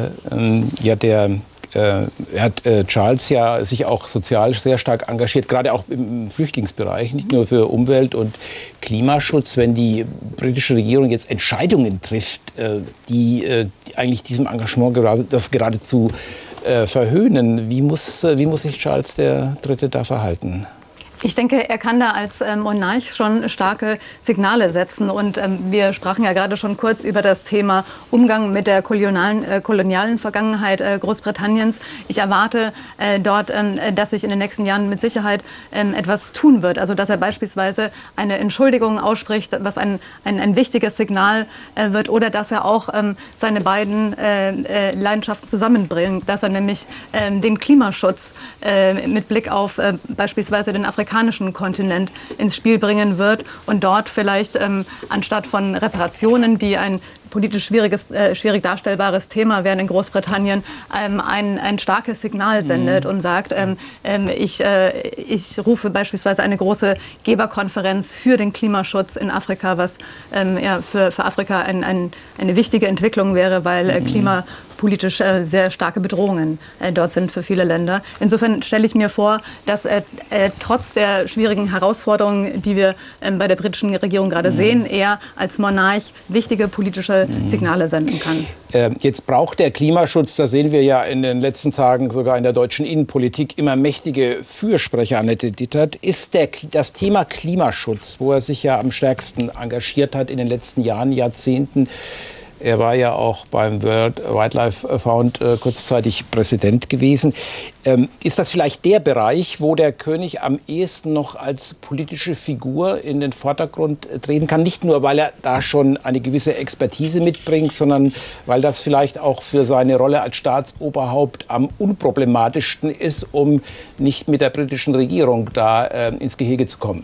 Charles ja sich auch sozial sehr stark engagiert, gerade auch im Flüchtlingsbereich, nicht nur für Umwelt- und Klimaschutz. Wenn die britische Regierung jetzt Entscheidungen trifft, die eigentlich diesem Engagement geradezu verhöhnen. Wie muss sich Charles III. Da verhalten? Ich denke, er kann da als Monarch schon starke Signale setzen. Und wir sprachen ja gerade schon kurz über das Thema Umgang mit der kolonialen Vergangenheit Großbritanniens. Ich erwarte dort, dass sich in den nächsten Jahren mit Sicherheit etwas tun wird. Also dass er beispielsweise eine Entschuldigung ausspricht, was ein wichtiges Signal wird. Oder dass er auch seine beiden Leidenschaften zusammenbringt. Dass er nämlich den Klimaschutz mit Blick auf beispielsweise den afrikanischen Kontinent ins Spiel bringen wird und dort vielleicht anstatt von Reparationen, die ein politisch schwierig darstellbares Thema wären in Großbritannien, ein starkes Signal sendet und sagt, ich rufe beispielsweise eine große Geberkonferenz für den Klimaschutz in Afrika, was für Afrika eine wichtige Entwicklung wäre, weil klimapolitisch sehr starke Bedrohungen dort sind für viele Länder. Insofern stelle ich mir vor, dass trotz der schwierigen Herausforderungen, die wir bei der britischen Regierung gerade sehen, er als Monarch wichtige politische Signale senden kann. Jetzt braucht der Klimaschutz, das sehen wir ja in den letzten Tagen sogar in der deutschen Innenpolitik, immer mächtige Fürsprecher, Annette Dittert. Ist das Thema Klimaschutz, wo er sich ja am stärksten engagiert hat in den letzten Jahren, Jahrzehnten, er war ja auch beim World Wildlife Fund kurzzeitig Präsident gewesen. Ist das vielleicht der Bereich, wo der König am ehesten noch als politische Figur in den Vordergrund treten kann? Nicht nur, weil er da schon eine gewisse Expertise mitbringt, sondern weil das vielleicht auch für seine Rolle als Staatsoberhaupt am unproblematischsten ist, um nicht mit der britischen Regierung da ins Gehege zu kommen.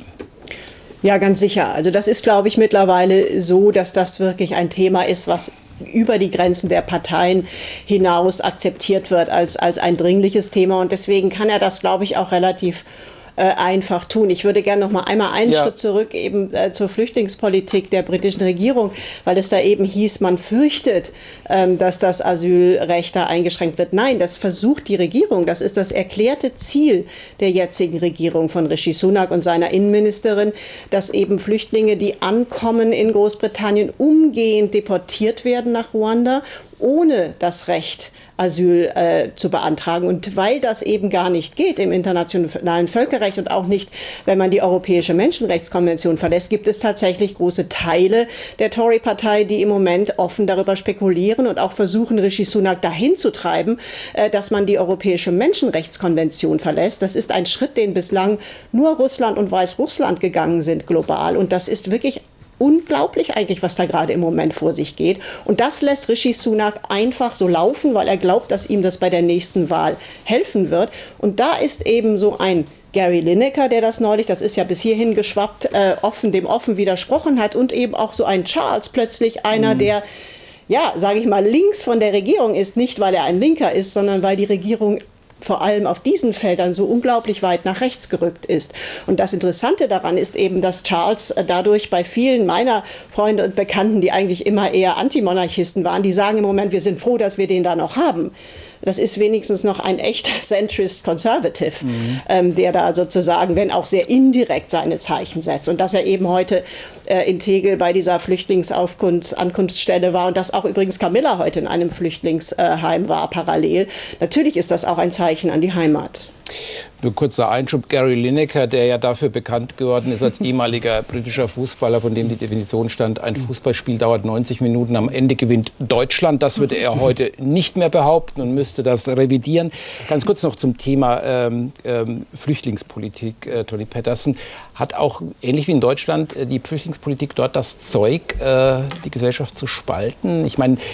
Ja, ganz sicher. Also das ist, glaube ich, mittlerweile so, dass das wirklich ein Thema ist, was über die Grenzen der Parteien hinaus akzeptiert wird als ein dringliches Thema. Und deswegen kann er das, glaube ich, auch relativ einfach tun. Ich würde gerne noch mal einmal einen Schritt zurück eben zur Flüchtlingspolitik der britischen Regierung, weil es da eben hieß, man fürchtet, dass das Asylrecht da eingeschränkt wird. Nein, das versucht die Regierung. Das ist das erklärte Ziel der jetzigen Regierung von Rishi Sunak und seiner Innenministerin, dass eben Flüchtlinge, die ankommen in Großbritannien, umgehend deportiert werden nach Ruanda, ohne das Recht, Asyl zu beantragen. Und weil das eben gar nicht geht im internationalen Völkerrecht und auch nicht, wenn man die Europäische Menschenrechtskonvention verlässt, gibt es tatsächlich große Teile der Tory-Partei, die im Moment offen darüber spekulieren und auch versuchen, Rishi Sunak dahin zu treiben, dass man die Europäische Menschenrechtskonvention verlässt. Das ist ein Schritt, den bislang nur Russland und Weißrussland gegangen sind global. Und das ist wirklich unglaublich eigentlich, was da gerade im Moment vor sich geht. Und das lässt Rishi Sunak einfach so laufen, weil er glaubt, dass ihm das bei der nächsten Wahl helfen wird. Und da ist eben so ein Gary Lineker, der das neulich, das ist ja bis hierhin geschwappt, dem offen widersprochen hat. Und eben auch so ein Charles, plötzlich einer, der, ja, sage ich mal, links von der Regierung ist. Nicht, weil er ein Linker ist, sondern weil die Regierung vor allem auf diesen Feldern so unglaublich weit nach rechts gerückt ist. Und das Interessante daran ist eben, dass Charles dadurch bei vielen meiner Freunde und Bekannten, die eigentlich immer eher Antimonarchisten waren, die sagen im Moment, wir sind froh, dass wir den da noch haben. Das ist wenigstens noch ein echter Centrist Conservative, der da sozusagen, wenn auch sehr indirekt, seine Zeichen setzt. Und dass er eben heute in Tegel bei dieser Flüchtlingsankunftsstelle war und dass auch übrigens Camilla heute in einem Flüchtlingsheim war, parallel. Natürlich ist das auch ein Zeichen an die Heimat. Nur kurzer Einschub, Gary Lineker, der ja dafür bekannt geworden ist als ehemaliger britischer Fußballer, von dem die Definition stand, ein Fußballspiel dauert 90 Minuten, am Ende gewinnt Deutschland. Das würde er heute nicht mehr behaupten und müsste das revidieren. Ganz kurz noch zum Thema Flüchtlingspolitik. Tony Patterson hat auch, ähnlich wie in Deutschland, die Flüchtlingspolitik dort das Zeug, die Gesellschaft zu spalten. Ich meine,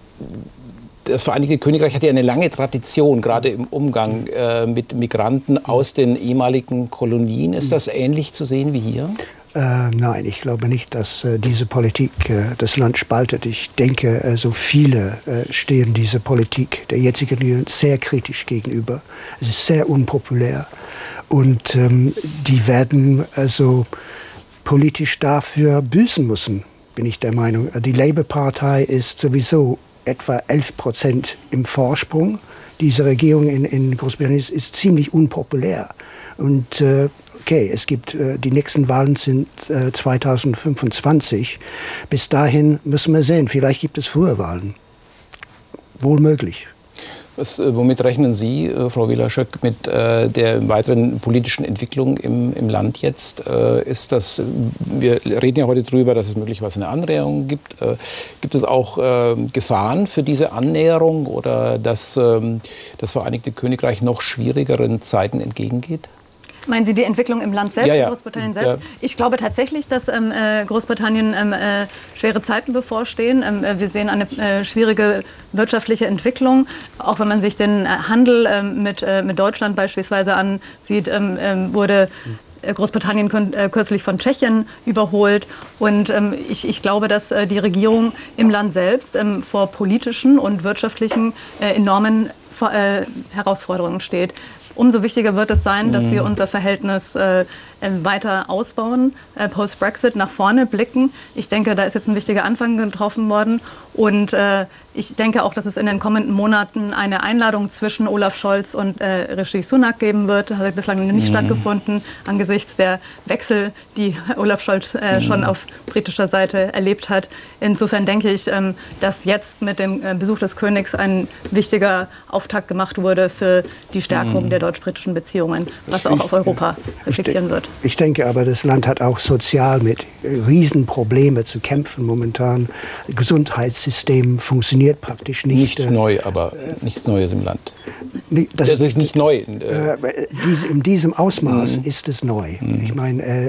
das Vereinigte Königreich hat ja eine lange Tradition, gerade im Umgang mit Migranten aus den ehemaligen Kolonien. Ist das ähnlich zu sehen wie hier? Nein, ich glaube nicht, dass diese Politik das Land spaltet. Ich denke, so viele stehen dieser Politik der jetzigen Regierung sehr kritisch gegenüber. Es ist sehr unpopulär. Und die werden also politisch dafür büßen müssen, bin ich der Meinung. Die Labour-Partei ist sowieso etwa 11% im Vorsprung. Diese Regierung in Großbritannien ist ziemlich unpopulär. Und okay, es gibt, die nächsten Wahlen sind 2025. Bis dahin müssen wir sehen, vielleicht gibt es frühe Wahlen. Wohl möglich. Womit rechnen Sie, Frau Wielerschöck, mit der weiteren politischen Entwicklung im Land jetzt? Wir reden ja heute darüber, dass es möglicherweise eine Annäherung gibt. Gibt es auch Gefahren für diese Annäherung oder dass das Vereinigte Königreich noch schwierigeren Zeiten entgegengeht? Meinen Sie die Entwicklung im Land selbst, ja. in Großbritannien selbst? Ja. Ich glaube tatsächlich, dass Großbritannien schwere Zeiten bevorstehen. Wir sehen eine schwierige wirtschaftliche Entwicklung. Auch wenn man sich den Handel mit Deutschland beispielsweise ansieht, wurde Großbritannien kürzlich von Tschechien überholt. Und ich glaube, dass die Regierung im Land selbst vor politischen und wirtschaftlichen enormen Herausforderungen steht. Umso wichtiger wird es sein, dass wir unser Verhältnis weiter ausbauen, post-Brexit nach vorne blicken. Ich denke, da ist jetzt ein wichtiger Anfang getroffen worden. Und ich denke auch, dass es in den kommenden Monaten eine Einladung zwischen Olaf Scholz und Rishi Sunak geben wird. Das hat bislang nicht stattgefunden, angesichts der Wechsel, die Olaf Scholz schon auf britischer Seite erlebt hat. Insofern denke ich, dass jetzt mit dem Besuch des Königs ein wichtiger Auftakt gemacht wurde für die Stärkung der deutsch-britischen Beziehungen, was auch auf Europa reflektieren wird. Ich denke aber, das Land hat auch sozial mit Riesenproblemen zu kämpfen momentan. Das Gesundheitssystem funktioniert praktisch nicht. Nichts Neues im Land. Das ist nicht neu. In diesem Ausmaß ist es neu. Ich meine,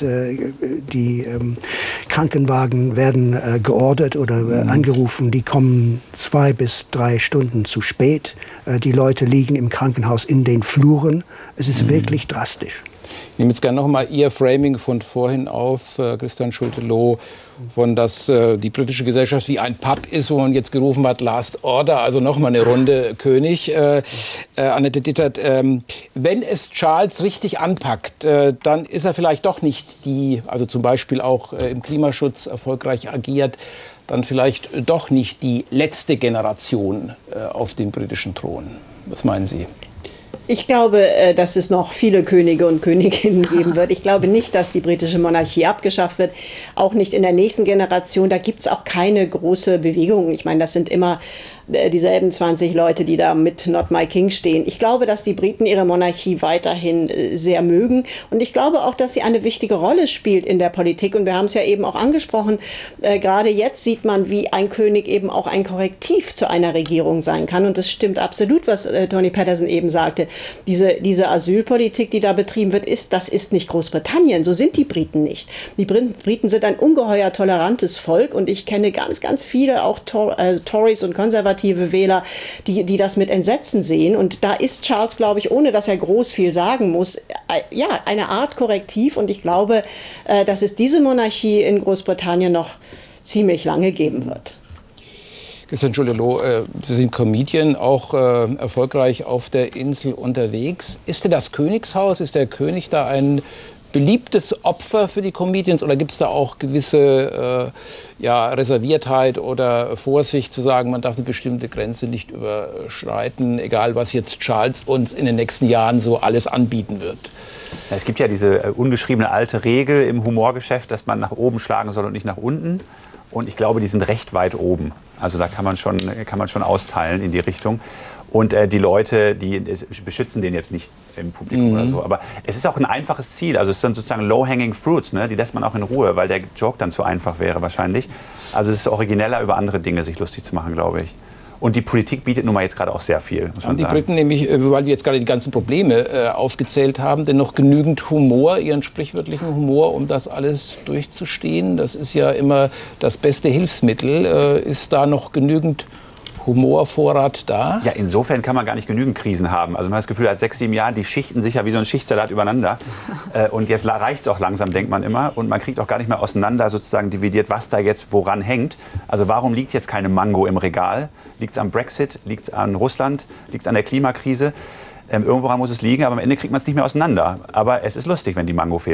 die Krankenwagen werden geordert oder angerufen, die kommen 2 bis 3 Stunden zu spät. Die Leute liegen im Krankenhaus in den Fluren. Es ist wirklich drastisch. Ich nehme jetzt gerne noch mal Ihr Framing von vorhin auf, Christian Schulte-Loh, von dass die britische Gesellschaft wie ein Pub ist, wo man jetzt gerufen hat, Last Order, also noch mal eine Runde König. Annette Dittert, wenn es Charles richtig anpackt, dann ist er vielleicht doch nicht also zum Beispiel auch im Klimaschutz erfolgreich agiert, dann vielleicht doch nicht die letzte Generation auf dem britischen Thron. Was meinen Sie? Ich glaube, dass es noch viele Könige und Königinnen geben wird. Ich glaube nicht, dass die britische Monarchie abgeschafft wird, auch nicht in der nächsten Generation. Da gibt es auch keine große Bewegung. Ich meine, das sind immer dieselben 20 Leute, die da mit Not My King stehen. Ich glaube, dass die Briten ihre Monarchie weiterhin sehr mögen. Und ich glaube auch, dass sie eine wichtige Rolle spielt in der Politik. Und wir haben es ja eben auch angesprochen. Gerade jetzt sieht man, wie ein König eben auch ein Korrektiv zu einer Regierung sein kann. Und das stimmt absolut, was Tony Patterson eben sagte. Diese Asylpolitik, die da betrieben wird, das ist nicht Großbritannien. So sind die Briten nicht. Die Briten sind ein ungeheuer tolerantes Volk. Und ich kenne ganz, ganz viele auch Tories und konservative Wähler, die das mit Entsetzen sehen. Und da ist Charles, glaube ich, ohne dass er groß viel sagen muss, eine Art Korrektiv. Und ich glaube, dass es diese Monarchie in Großbritannien noch ziemlich lange geben wird. Christian Schulte-Loh, Sie sind Comedian, auch erfolgreich auf der Insel unterwegs. Ist denn das Königshaus, ist der König da ein beliebtes Opfer für die Comedians oder gibt es da auch gewisse Reserviertheit oder Vorsicht zu sagen, man darf eine bestimmte Grenze nicht überschreiten, egal was jetzt Charles uns in den nächsten Jahren so alles anbieten wird? Es gibt ja diese ungeschriebene alte Regel im Humorgeschäft, dass man nach oben schlagen soll und nicht nach unten. Und ich glaube, die sind recht weit oben. Also da kann man schon austeilen in die Richtung. Und die Leute, die beschützen den jetzt nicht im Publikum oder so. Aber es ist auch ein einfaches Ziel. Also es sind sozusagen low-hanging fruits, ne? Die lässt man auch in Ruhe, weil der Joke dann zu einfach wäre wahrscheinlich. Also es ist origineller, über andere Dinge sich lustig zu machen, glaube ich. Und die Politik bietet nun mal jetzt gerade auch sehr viel, muss man die sagen. Briten nämlich, weil wir jetzt gerade die ganzen Probleme aufgezählt haben, denn noch genügend Humor, ihren sprichwörtlichen Humor, um das alles durchzustehen? Das ist ja immer das beste Hilfsmittel. Ist da noch genügend Humorvorrat da? Ja, insofern kann man gar nicht genügend Krisen haben. Also man hat das Gefühl, seit 6, 7 Jahren, die schichten sich ja wie so ein Schichtsalat übereinander. Und jetzt reicht es auch langsam, denkt man immer. Und man kriegt auch gar nicht mehr auseinander sozusagen dividiert, was da jetzt woran hängt. Also warum liegt jetzt keine Mango im Regal? Liegt es am Brexit? Liegt es an Russland? Liegt es an der Klimakrise? Irgendworan muss es liegen, aber am Ende kriegt man es nicht mehr auseinander. Aber es ist lustig, wenn die Mango fehlt.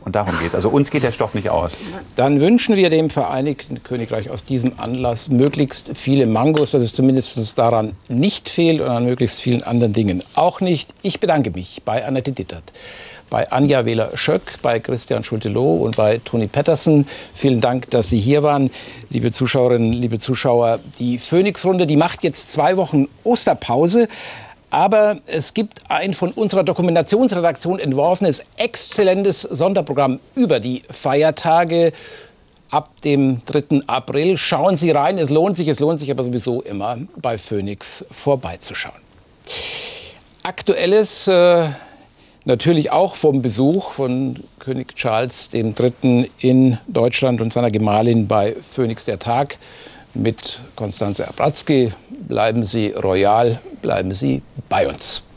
Und darum geht es. Also uns geht der Stoff nicht aus. Dann wünschen wir dem Vereinigten Königreich aus diesem Anlass möglichst viele Mangos, dass es zumindest daran nicht fehlt und an möglichst vielen anderen Dingen auch nicht. Ich bedanke mich bei Annette Dittert, bei Anja Wähler-Schöck, bei Christian Schulte-Loh und bei Toni Pettersen. Vielen Dank, dass Sie hier waren. Liebe Zuschauerinnen, liebe Zuschauer, die Phoenix-Runde, die macht jetzt 2 Wochen Osterpause. Aber es gibt ein von unserer Dokumentationsredaktion entworfenes, exzellentes Sonderprogramm über die Feiertage ab dem 3. April. Schauen Sie rein, es lohnt sich aber sowieso immer bei Phoenix vorbeizuschauen. Aktuelles natürlich auch vom Besuch von König Charles III. In Deutschland und seiner Gemahlin bei Phoenix der Tag mit Konstanze Abratzky. Bleiben Sie royal, bleiben Sie bei uns.